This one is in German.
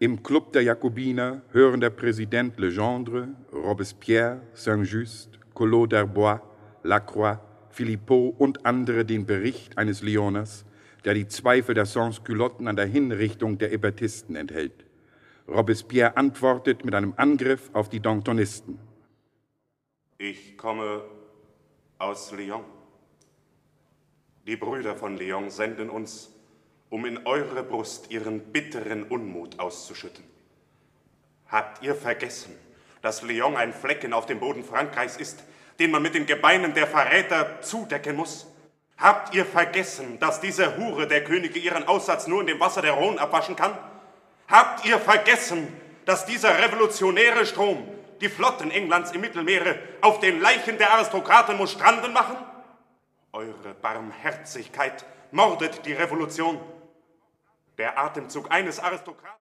Im Club der Jakobiner hören der Präsident Legendre, Robespierre, Saint-Just, Collot d'Herbois, Lacroix, Philippot und andere den Bericht eines Lyonners, der die Zweifel der Sans-Culotten an der Hinrichtung der Hébertisten enthält. Robespierre antwortet mit einem Angriff auf die Dantonisten. Ich komme aus Lyon. Die Brüder von Lyon senden uns, um in eure Brust ihren bitteren Unmut auszuschütten. Habt ihr vergessen, dass Lyon ein Flecken auf dem Boden Frankreichs ist, den man mit den Gebeinen der Verräter zudecken muss? Habt ihr vergessen, dass diese Hure der Könige ihren Aussatz nur in dem Wasser der Rhone abwaschen kann? Habt ihr vergessen, dass dieser revolutionäre Strom die Flotten Englands im Mittelmeere auf den Leichen der Aristokraten muss stranden machen? Eure Barmherzigkeit mordet die Revolution. Der Atemzug eines Aristokraten